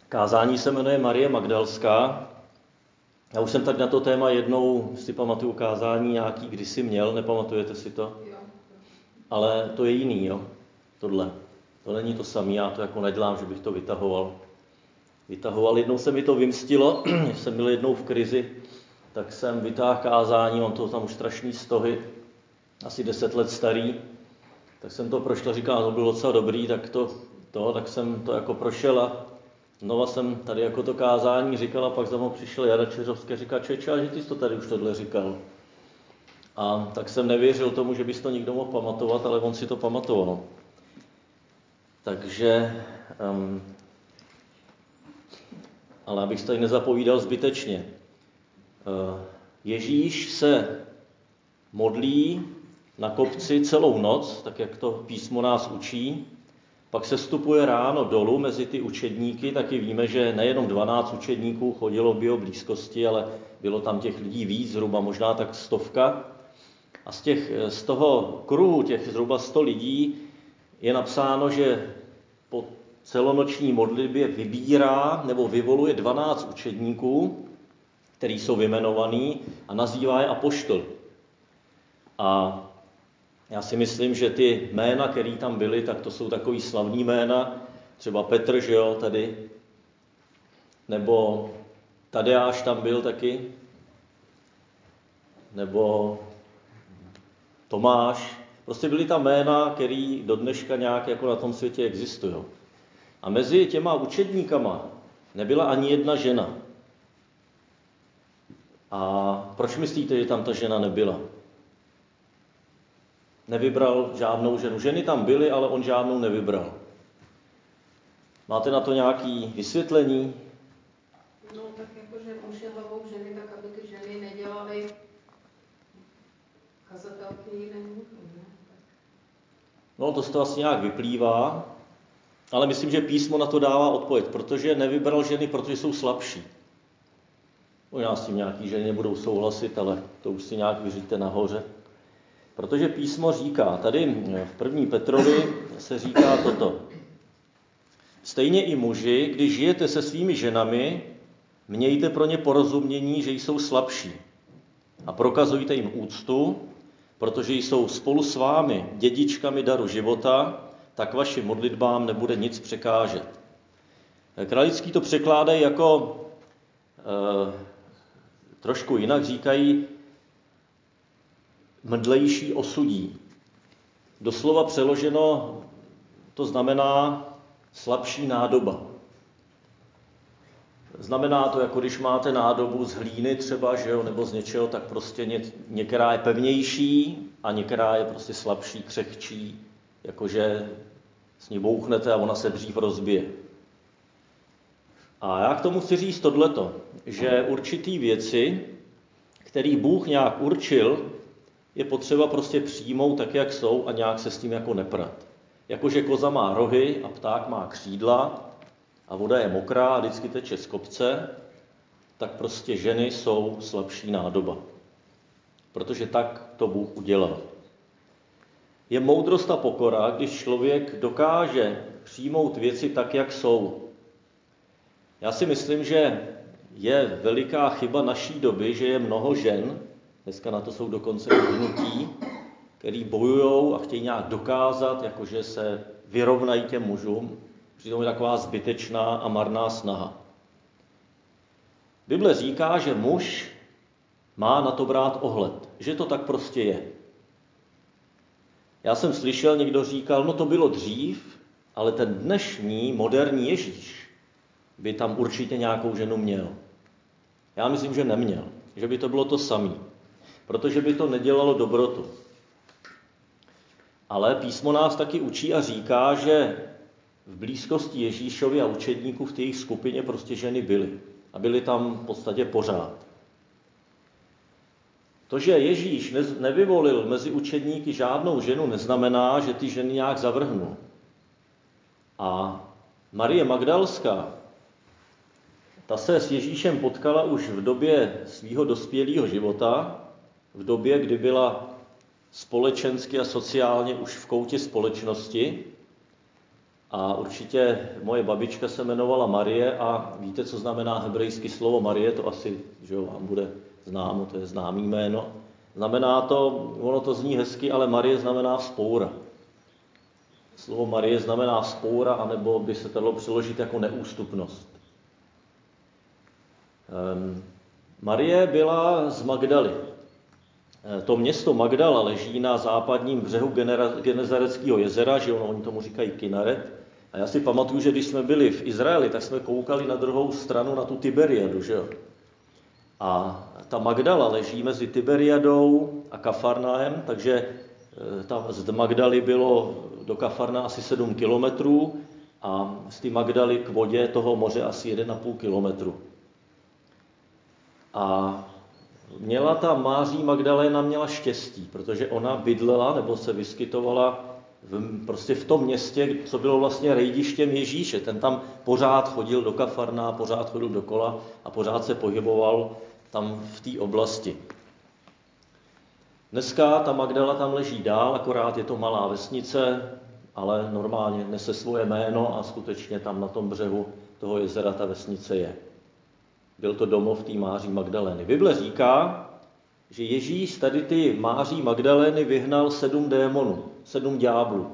Kázání se jmenuje Marie Magdalská. Já už jsem tak na to téma jednou, si pamatuju, kázání nějaký kdysi měl, nepamatujete si to? Jo. Ale to je jiný, jo, tohle. To není to samé, já to jako nedělám, že bych to vytahoval. Jednou se mi to vymstilo, jsem byl jednou v krizi, tak jsem vytáhl kázání, mám to tam už strašný stohy, asi 10 let starý, tak jsem to prošel, říkal, to bylo docela dobrý, tak jsem to jako prošel a znova jsem tady jako to kázání říkal a pak za mnou přišel Jara Čeřovský a říkal, Čeče, že ty jsi to tady už tohle říkal. A tak jsem nevěřil tomu, že bys to někdo mohl pamatovat, ale on si to pamatoval. Takže, ale abych se tady nezapovídal zbytečně. Ježíš se modlí na kopci celou noc, tak jak to písmo nás učí, pak se vstupuje ráno dolů mezi ty učedníky, taky víme, že nejenom 12 učedníků chodilo v jeho blízkosti, ale bylo tam těch lidí víc, zhruba možná tak 100. A z toho kruhu těch zhruba 100 lidí je napsáno, že po celonoční modlitbě vybírá nebo vyvoluje 12 učedníků, kteří jsou vyjmenovaní a nazývá je apoštoly. A já si myslím, že ty jména, které tam byly, tak to jsou takový slavný jména, třeba Petr, že jo, tady, nebo Tadeáš tam byl taky, nebo Tomáš. Prostě byly tam jména, které do dneška nějak jako na tom světě existují. A mezi těma učedníkama nebyla ani jedna žena. A proč myslíte, že tam ta žena nebyla? Nevybral žádnou ženu. Ženy tam byly, ale on žádnou nevybral. Máte na to nějaké vysvětlení? No tak jakože muž je hlavou ženy, tak aby ty ženy nedělaly kazatelky jinému mužům, ne? No to z toho asi nějak vyplývá, ale myslím, že písmo na to dává odpověď, protože nevybral ženy, protože jsou slabší. Možná s tím nějaký ženy nebudou souhlasit, ale to už si nějak vyříte nahoře. Protože písmo říká, tady v 1. Petrovi se říká toto. Stejně i muži, když žijete se svými ženami, mějte pro ně porozumění, že jsou slabší. A prokazujte jim úctu, protože jsou spolu s vámi dědičkami daru života, tak vašim modlitbám nebude nic překážet. Kralický to překládají jako trošku jinak, říkají mdlejší osudí. Doslova přeloženo to znamená slabší nádoba. Znamená to, jako když máte nádobu z hlíny třeba, že jo, nebo z něčeho, tak prostě některá je pevnější a některá je prostě slabší, křehčí, jakože s ní bouchnete a ona se dřív rozbije. A já k tomu chci říct tohleto, že určitý věci, který Bůh nějak určil, je potřeba prostě přijmout tak, jak jsou a nějak se s tím jako neprat. Jakože koza má rohy a pták má křídla a voda je mokrá a vždycky teče z kopce, tak prostě ženy jsou slabší nádoba. Protože tak to Bůh udělal. Je moudrost a pokora, když člověk dokáže přijmout věci tak, jak jsou. Já si myslím, že je veliká chyba naší doby, že je mnoho žen, dneska na to jsou dokonce hnutí, který bojujou a chtějí nějak dokázat, jakože se vyrovnají těm mužům. Přitom je taková zbytečná a marná snaha. Bible říká, že muž má na to brát ohled, že to tak prostě je. Já jsem slyšel, někdo říkal, no to bylo dřív, ale ten dnešní moderní Ježíš by tam určitě nějakou ženu měl. Já myslím, že neměl, že by to bylo to samé, protože by to nedělalo dobrotu. Ale písmo nás taky učí a říká, že v blízkosti Ježíšovi a učedníků v té jejich skupině prostě ženy byly. A byly tam v podstatě pořád. To, že Ježíš nevyvolil mezi učedníky žádnou ženu, neznamená, že ty ženy nějak zavrhnul. A Marie Magdalská, ta se s Ježíšem potkala už v době svého dospělého života, v době, kdy byla společensky a sociálně už v koutě společnosti. A určitě moje babička se jmenovala Marie a víte, co znamená hebrejské slovo Marie, to asi, že vám bude známo, to je známý jméno. Znamená to, ono to zní hezky, ale Marie znamená vzpoura. Slovo Marie znamená vzpoura, anebo by se to dalo přeložit jako neústupnost. Marie byla z Magdaly. To město Magdala leží na západním břehu Genezareckého jezera, že oni tomu říkají Kinaret. A já si pamatuju, že když jsme byli v Izraeli, tak jsme koukali na druhou stranu, na tu Tiberiadu, že jo. A ta Magdala leží mezi Tiberiadou a Kafarnaem, takže tam z Magdaly bylo do Kafarna asi 7 kilometrů a z té Magdaly k vodě toho moře asi 1,5 kilometru. A měla ta Máří Magdaléna měla štěstí, protože ona bydlela nebo se vyskytovala prostě v tom městě, co bylo vlastně rejdištěm Ježíše. Ten tam pořád chodil do Kafarna, pořád chodil dokola a pořád se pohyboval tam v té oblasti. Dneska ta Magdala tam leží dál, akorát je to malá vesnice, ale normálně nese svoje jméno a skutečně tam na tom břehu toho jezera ta vesnice je. Byl to domov té Máří Magdalény. Bible říká, že Ježíš tady ty Máří Magdalény vyhnal 7 démonů, 7 ďáblů.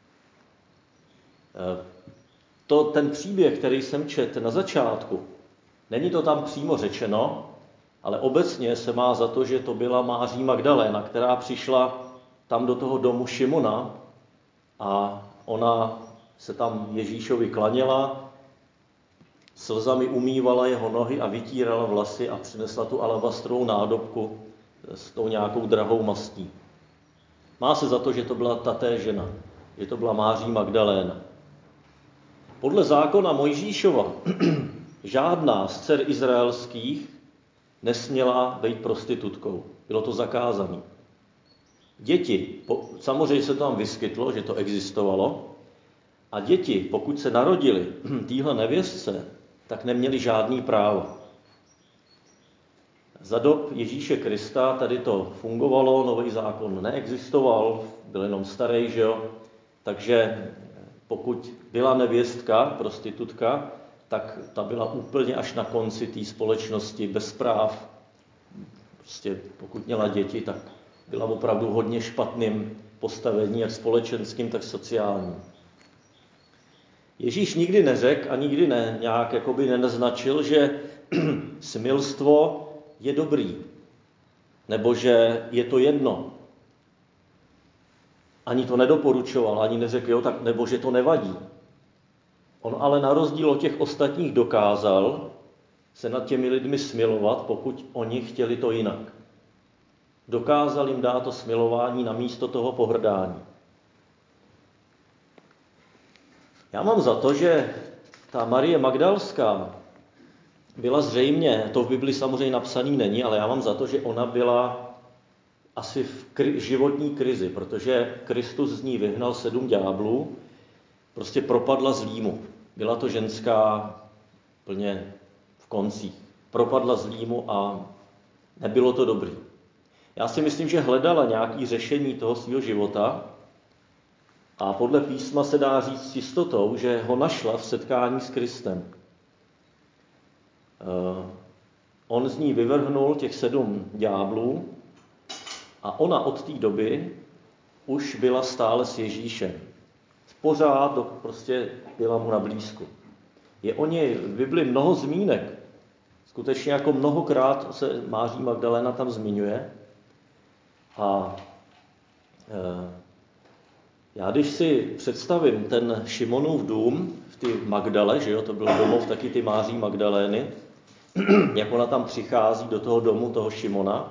Ten příběh, který jsem četl na začátku, není to tam přímo řečeno, ale obecně se má za to, že to byla Máří Magdaléna, která přišla tam do toho domu Šimona a ona se tam Ježíšovi klaněla, slzami umývala jeho nohy a vytírala vlasy a přinesla tu alabastrovou nádobku s tou nějakou drahou mastí. Má se za to, že to byla taté žena, že to byla Máří Magdaléna. Podle zákona Mojžíšova žádná z dcer izraelských nesměla být prostitutkou. Bylo to zakázané. Děti, samozřejmě se to tam vyskytlo, že to existovalo, a děti, pokud se narodily téhle nevěstce, tak neměli žádný právo. Za dob Ježíše Krista tady to fungovalo, nový zákon neexistoval, byl jenom starý, že jo? Takže pokud byla nevěstka, prostitutka, tak ta byla úplně až na konci té společnosti bez práv. Prostě pokud měla děti, tak byla opravdu hodně špatným postavení, jak společenským, tak sociálním. Ježíš nikdy neřekl a nikdy nějak jakoby nenaznačil, že smilstvo je dobrý, nebo že je to jedno. Ani to nedoporučoval, ani neřekl, jo, tak, nebo že to nevadí. On ale na rozdíl od těch ostatních dokázal se nad těmi lidmi smilovat, pokud oni chtěli to jinak. Dokázal jim dát to smilování na místo toho pohrdání. Já mám za to, že ta Marie Magdalská byla zřejmě, to v Bibli samozřejmě napsaný není, ale já mám za to, že ona byla asi v životní krizi, protože Kristus z ní vyhnal 7 ďáblů, prostě propadla zlímu. Byla to ženská plně v koncích. Propadla zlímu a nebylo to dobrý. Já si myslím, že hledala nějaké řešení toho svého života a podle písma se dá říct s jistotou, že ho našla v setkání s Kristem. On z ní vyvrhnul těch 7 ďáblů a ona od té doby už byla stále s Ježíšem. Pořád prostě byla mu na blízku. Je o něj v Bibli mnoho zmínek. Skutečně jako mnohokrát se Máří Magdaléna tam zmiňuje. A já když si představím ten Šimonův dům v ty Magdale, že jo, to byl domov taky ty Máří Magdalény, jak ona tam přichází do toho domu toho Šimona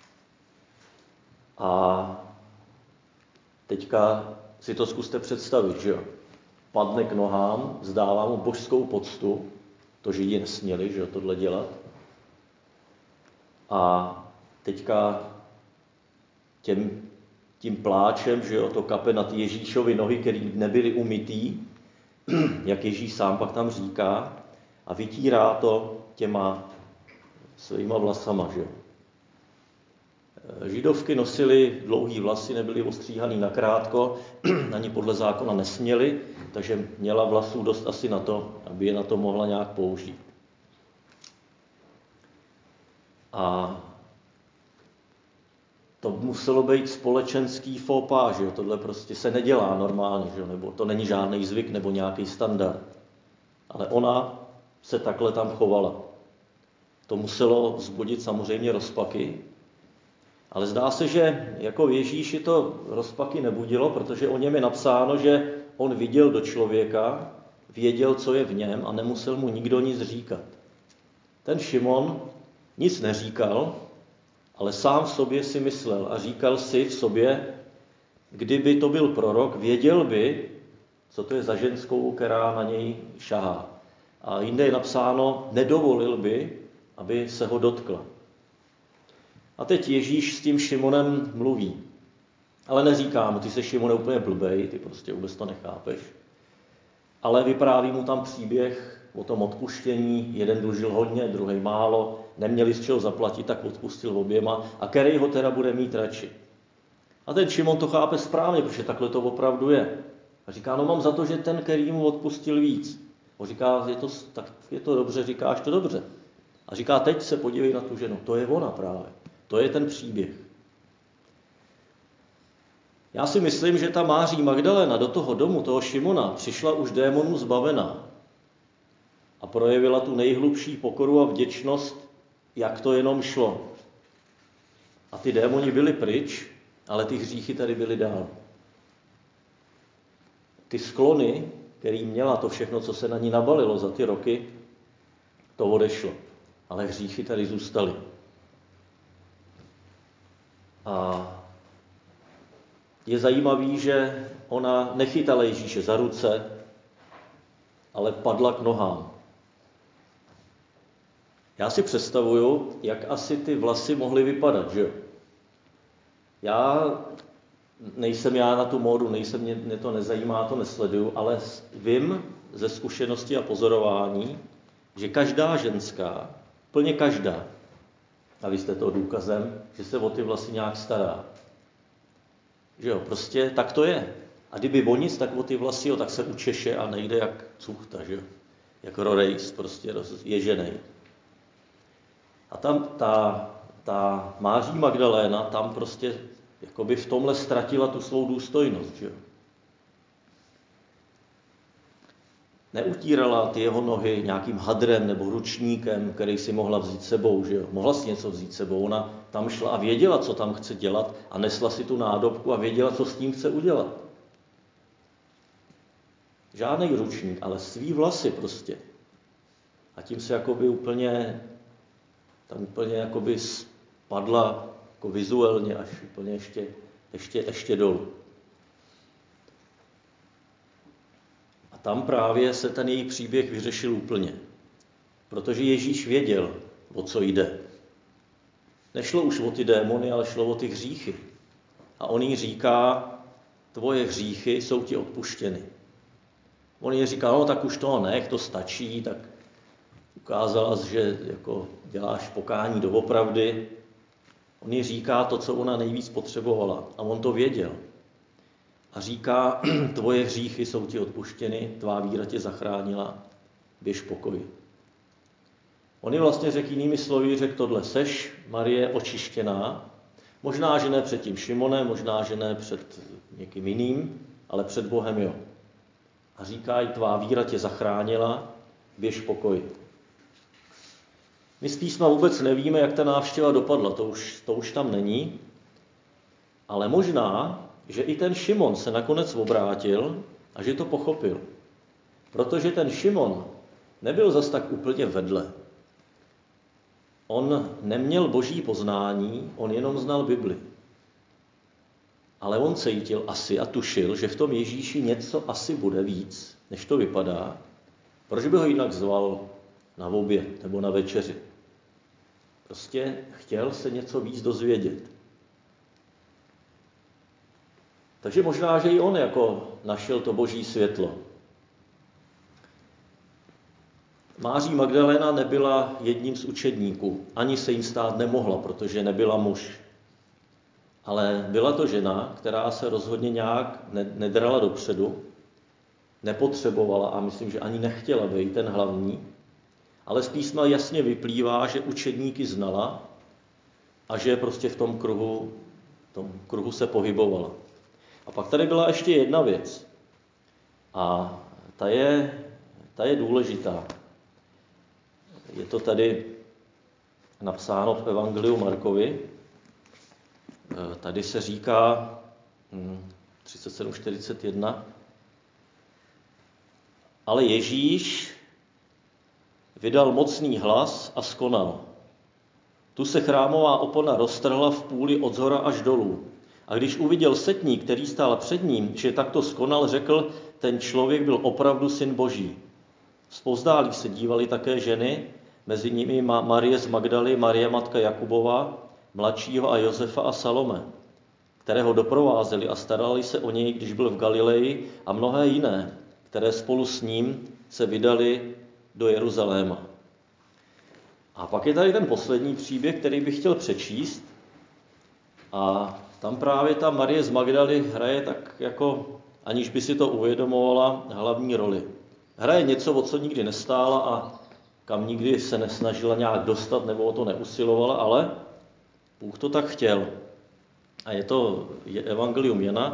a teďka si to zkuste představit, že jo. Padne k nohám, vzdává mu božskou poctu, to Židi nesměli, že jo, tohle dělat. A teďka tím pláčem, že jo, to kape na ty Ježíšovy nohy, které nebyly umytý, jak Ježíš sám pak tam říká, a vytírá to těma svýma vlasama, že jo. Židovky nosily dlouhý vlasy, nebyly ostříhaný nakrátko, ani podle zákona nesměly, takže měla vlasů dost asi na to, aby je na to mohla nějak použít. A to muselo být společenský faux pas, že jo? Tohle prostě se nedělá normálně, že jo? Nebo to není žádný zvyk nebo nějaký standard. Ale ona se takhle tam chovala. To muselo vzbudit samozřejmě rozpaky, ale zdá se, že jako v Ježíši to rozpaky nebudilo, protože o něm je napsáno, že on viděl do člověka, věděl, co je v něm a nemusel mu nikdo nic říkat. Ten Šimon nic neříkal, ale sám v sobě si myslel a říkal si v sobě, kdyby to byl prorok, věděl by, co to je za ženskou, která na něj šahá. A jinde je napsáno, nedovolil by, aby se ho dotkla. A teď Ježíš s tím Šimonem mluví. Ale neříká mu, ty jsi Šimone úplně blbej, ty prostě vůbec to nechápeš. Ale vypráví mu tam příběh o tom odpuštění, jeden dlužil hodně, druhý málo, neměli z čeho zaplatit, tak odpustil oběma a který ho teda bude mít radši. A ten Šimon to chápe správně, protože takhle to opravdu je. A říká, no mám za to, že ten, který mu odpustil víc. On říká, tak je to dobře, říkáš to dobře. A říká, teď se podívej na tu ženu, to je ona právě. To je ten příběh. Já si myslím, že ta Máří Magdalena do toho domu, toho Šimona, přišla už démonů zbavená a projevila tu nejhlubší pokoru a vděčnost, jak to jenom šlo. A ty démoni byli pryč, ale ty hříchy tady byly dál. Ty sklony, který měla, to všechno, co se na ní nabalilo za ty roky, to odešlo. Ale hříchy tady zůstaly. A je zajímavý, že ona nechytala Ježíše za ruce, ale padla k nohám. Já si představuju, jak asi ty vlasy mohly vypadat, že jo? Nejsem já na tu módu, mě to nezajímá, to nesleduju, ale vím ze zkušenosti a pozorování, že každá ženská, plně každá, a vy jste toho důkazem, že se o ty vlasy nějak stará. Že jo, prostě tak to je. A kdyby o nic, tak o ty vlasy, tak se učeše a nejde jak cuchta, že jo? Jak rorejs, prostě ježenej. A tam ta Máří Magdaléna tam prostě jakoby v tomhle ztratila tu svou důstojnost, že jo? Neutírala ty jeho nohy nějakým hadrem nebo ručníkem, který si mohla vzít sebou, že jo? Mohla si něco vzít sebou, ona tam šla a věděla, co tam chce dělat a nesla si tu nádobku a věděla, co s tím chce udělat. Žádnej ručník, ale svý vlasy prostě. A tím se jakoby úplně jakoby spadla jako vizuálně až úplně ještě dolů. A tam právě se ten její příběh vyřešil úplně. Protože Ježíš věděl, o co jde. Nešlo už o ty démony, ale šlo o ty hříchy. A on jí říká, tvoje hříchy jsou ti odpuštěny. On jí říká, no tak už to nech, to stačí, tak ukázala, že jako děláš pokání doopravdy. On jí říká to, co ona nejvíc potřebovala. A on to věděl. A říká, tvoje hříchy jsou ti odpuštěny, tvá víra tě zachránila, běž v pokoji. On jí vlastně řekl jinými slovy, řekl tohle, seš, Marie, očištěná, možná, že ne před tím Šimonem, možná, že ne před někým jiným, ale před Bohem jo. A říká jí, tvá víra tě zachránila, běž v pokoji. My z písma vůbec nevíme, jak ta návštěva dopadla, to už tam není, ale možná, že i ten Šimon se nakonec obrátil a že to pochopil. Protože ten Šimon nebyl zas tak úplně vedle. On neměl boží poznání, on jenom znal Bibli. Ale on cítil asi a tušil, že v tom Ježíši něco asi bude víc, než to vypadá. Proč by ho jinak zval na oběd nebo na večeři? Prostě chtěl se něco víc dozvědět. Takže možná, že i on jako našel to boží světlo. Máří Magdalena nebyla jedním z učedníků, ani se jim stát nemohla, protože nebyla muž. Ale byla to žena, která se rozhodně nějak nedrala dopředu, nepotřebovala a myslím, že ani nechtěla být ten hlavní, ale z písma jasně vyplývá, že učedníky znala a že prostě v tom kruhu se pohybovala. A pak tady byla ještě jedna věc. A ta je důležitá. Je to tady napsáno v Evangeliu Markovi. Tady se říká 37:41. Ale Ježíš vydal mocný hlas a skonal. Tu se chrámová opona roztrhla v půli od zhora až dolů. A když uviděl setník, který stál před ním, že takto skonal, řekl, ten člověk byl opravdu syn Boží. Zpovzdálí se dívali také ženy, mezi nimi Marie z Magdaly, Marie matka Jakubova, mladšího a Josefa a Salome, které ho doprovázeli a starali se o něj, když byl v Galileji, a mnohé jiné, které spolu s ním se vydali do Jeruzaléma. A pak je tady ten poslední příběh, který bych chtěl přečíst. A tam právě ta Marie z Magdaly hraje tak jako, aniž by si to uvědomovala, hlavní roli. Hraje něco, o co nikdy nestála a kam nikdy se nesnažila nějak dostat nebo o to neusilovala, ale Bůh to tak chtěl. A je Evangelium Jana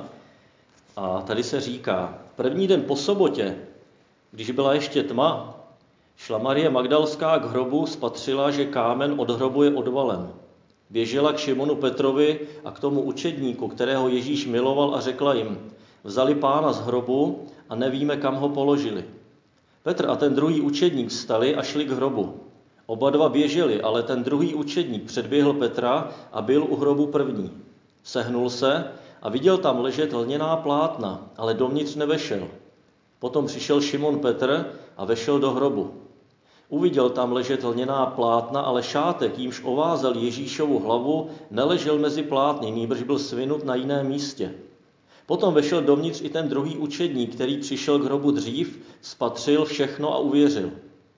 a tady se říká, první den po sobotě, když byla ještě tma, šla Marie Magdalská k hrobu, spatřila, že kámen od hrobu je odvalen. Běžela k Šimonu Petrovi a k tomu učedníku, kterého Ježíš miloval, a řekla jim, vzali Pána z hrobu a nevíme, kam ho položili. Petr a ten druhý učedník vstali a šli k hrobu. Oba dva běželi, ale ten druhý učedník předběhl Petra a byl u hrobu první. Sehnul se a viděl tam ležet lněná plátna, ale dovnitř nevešel. Potom přišel Šimon Petr a vešel do hrobu. Uviděl tam ležet lněná plátna, ale šátek, jímž ovázal Ježíšovu hlavu, neležel mezi plátny, nýbrž byl svinut na jiném místě. Potom vešel dovnitř i ten druhý učedník, který přišel k hrobu dřív, spatřil všechno a uvěřil.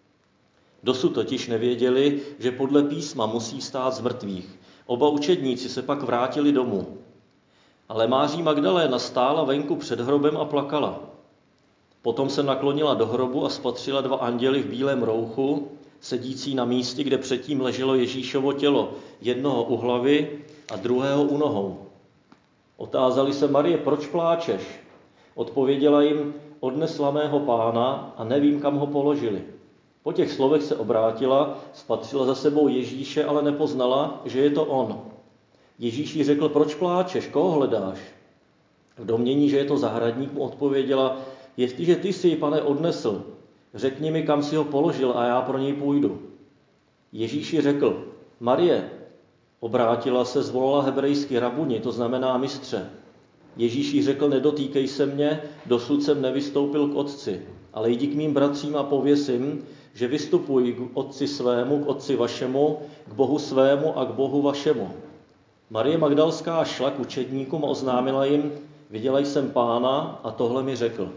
Dosud totiž nevěděli, že podle písma musí stát z mrtvých. Oba učedníci se pak vrátili domů. Ale Máří Magdaléna stála venku před hrobem a plakala. Potom se naklonila do hrobu a spatřila dva anděly v bílém rouchu, sedící na místě, kde předtím leželo Ježíšovo tělo, jednoho u hlavy a druhého u nohou. Otázali se Marie, proč pláčeš? Odpověděla jim, odnesla mého Pána a nevím, kam ho položili. Po těch slovech se obrátila, spatřila za sebou Ježíše, ale nepoznala, že je to on. Ježíš jí řekl, proč pláčeš, koho hledáš? V domnění, že je to zahradník, mu odpověděla, jestliže ty jsi ji, Pane, odnesl, řekni mi, kam si ho položil a já pro něj půjdu. Ježíš jí řekl, Marie. Obrátila se, zvolala hebrejsky rabuni, to znamená mistře. Ježíš jí řekl, nedotýkej se mě, dosud jsem nevystoupil k Otci, ale jdi k mým bratřím a pověs jim, že vystupuji k Otci svému, k Otci vašemu, k Bohu svému a k Bohu vašemu. Marie Magdalská šla k učedníkům a oznámila jim, viděla jsem Pána a tohle mi řekl.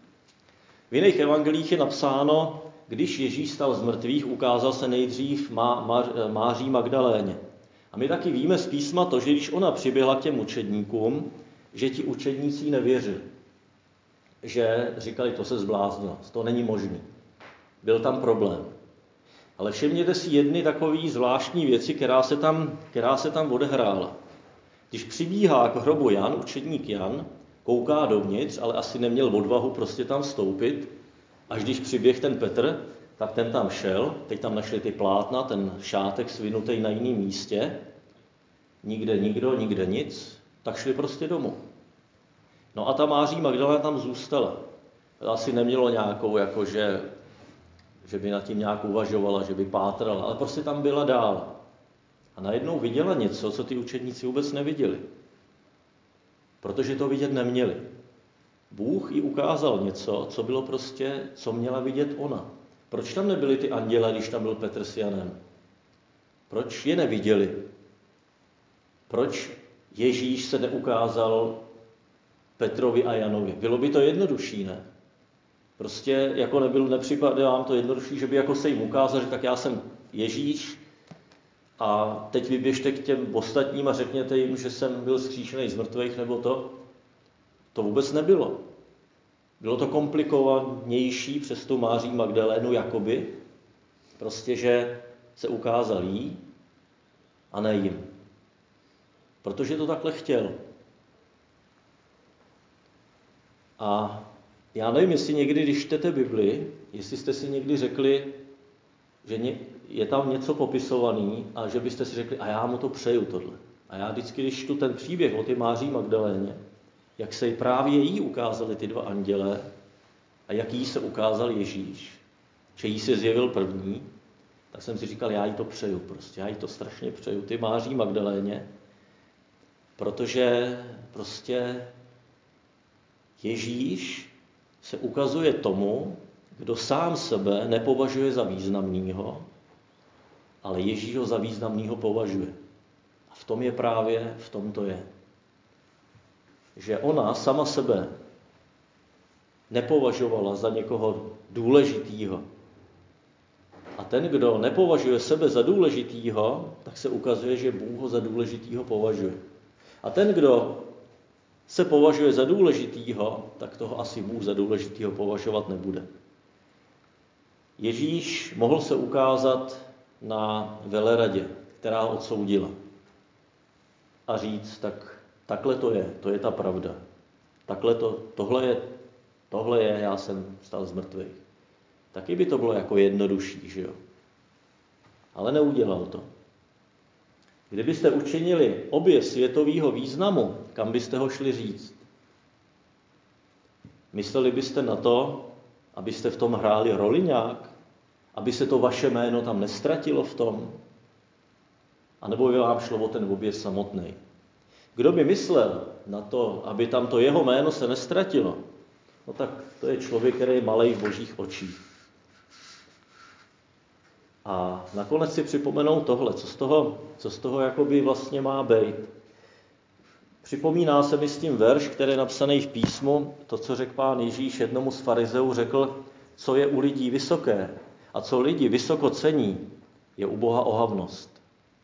V jiných evangelích je napsáno, když Ježíš stal z mrtvých, ukázal se nejdřív Máří Magdaléně. A my taky víme z písma to, že když ona přiběhla k těm učedníkům, že ti učedníci nevěřili. Že říkali, to se zbláznilo, to není možný. Byl tam problém. Ale všimněte si jedny takové zvláštní věci, která se tam odehrála. Když přibíhá k hrobu Jan, učedník Jan, kouká dovnitř, ale asi neměl odvahu prostě tam vstoupit. Až když přiběh ten Petr, tak ten tam šel, teď tam našli ty plátna, ten šátek svinutý na jiném místě. Nikde nikdo, nikde nic, tak šli prostě domů. No a ta Máří Magdaléna tam zůstala. Asi nemělo nějakou, jakože, že by nad tím nějak uvažovala, že by pátrala, ale prostě tam byla dál. A najednou viděla něco, co ty učedníci vůbec neviděli. Protože to vidět neměli. Bůh jí ukázal něco, co bylo prostě, co měla vidět ona. Proč tam nebyly ty anděle, když tam byl Petr s Janem? Proč je neviděli? Proč Ježíš se neukázal Petrovi a Janovi? Bylo by to jednodušší, ne? Prostě jako nepřipadá vám to jednodušší, že by jako se jim ukázal, že tak já jsem Ježíš a teď vyběžte k těm ostatním a řekněte jim, že jsem byl vzkříšený z mrtvých, nebo to. To vůbec nebylo. Bylo to komplikovanější přes tu Máří Magdalénu jakoby, prostě, že se ukázal jí a ne jim. Protože to takhle chtěl. A já nevím, jestli někdy, když čtete Bibli, jestli jste si někdy řekli, že je tam něco popisovaný a že byste si řekli, a já mu to přeju tohle. A já vždycky, když čtu ten příběh o ty Máří Magdaléně, jak se právě jí ukázali ty dva andělé a jak jí se ukázal Ježíš, že jí se zjevil první, tak jsem si říkal, já jí to přeju prostě, já jí to strašně přeju, ty Máří Magdaléně, protože prostě Ježíš se ukazuje tomu, kdo sám sebe nepovažuje za významnýho, ale Ježíš ho za významnýho považuje. A v tom to je. Že ona sama sebe nepovažovala za někoho důležitýho. A ten, kdo nepovažuje sebe za důležitýho, tak se ukazuje, že Bůh ho za důležitýho považuje. A ten, kdo se považuje za důležitýho, tak toho asi Bůh za důležitýho považovat nebude. Ježíš mohl se ukázat na veleradě, která ho odsoudila. A říct, takhle to je ta pravda. Tohle je, já jsem vstal z mrtvých. Taky by to bylo jako jednodušší, že jo? Ale neudělal to. Kdybyste učinili objev světového významu, kam byste ho šli říct? Mysleli byste na to, abyste v tom hráli roli nějak? Aby se to vaše jméno tam nestratilo v tom? A nebo by vám šlo o ten objev samotný? Kdo by myslel na to, aby tam to jeho jméno se nestratilo? No tak to je člověk, který je malej v božích očích. A nakonec si připomenou tohle, co z toho jakoby vlastně má být. Připomíná se mi s tím verš, který je napsaný v písmu, to, co řekl Pán Ježíš jednomu z farizeů, řekl, co je u lidí vysoké a co lidi vysoko cení, je u Boha ohavnost.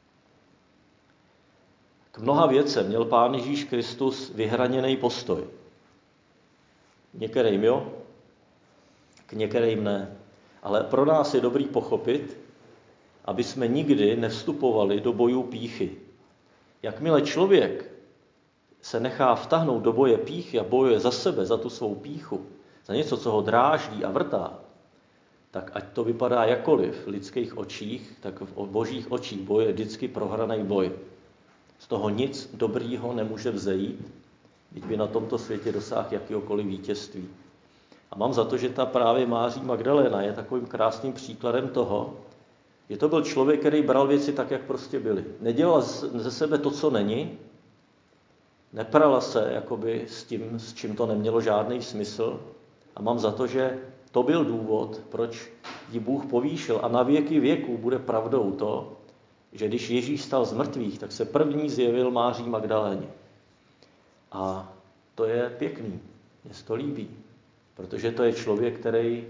K mnoha věcem měl Pán Ježíš Kristus vyhraněný postoj. Některým jo, k některým ne. Ale pro nás je dobrý pochopit, aby jsme nikdy nevstupovali do bojů pýchy. Jakmile člověk se nechá vtahnout do boje pýchy a bojuje za sebe, za tu svou pýchu, za něco, co ho dráždí a vrtá, tak ať to vypadá jakkoliv v lidských očích, tak v božích očích boje vždycky prohraný boj. Z toho nic dobrýho nemůže vzejít, když by na tomto světě dosáhl jakýhokoliv vítězství. A mám za to, že ta právě Máří Magdaléna je takovým krásným příkladem toho, že to byl člověk, který bral věci tak, jak prostě byly. Nedělal ze sebe to, co není, neprala se jakoby s tím, s čím to nemělo žádný smysl. A mám za to, že to byl důvod, proč ji Bůh povýšil. A na věky věků bude pravdou to, že když Ježíš stal z mrtvých, tak se první zjevil Máří Magdaléně. A to je pěkný, mně se to líbí, protože to je člověk, který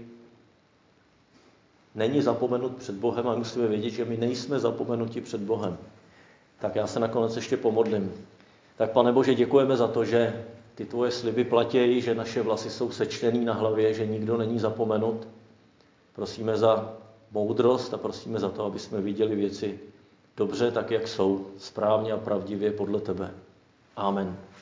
není zapomenut před Bohem a musíme vědět, že my nejsme zapomenuti před Bohem. Tak já se nakonec ještě pomodlím. Tak Pane Bože, děkujeme za to, že ty tvoje sliby platějí, že naše vlasy jsou sečtený na hlavě, že nikdo není zapomenut. Prosíme za moudrost a prosíme za to, aby jsme viděli věci dobře, tak jak jsou, správně a pravdivě podle tebe. Amen.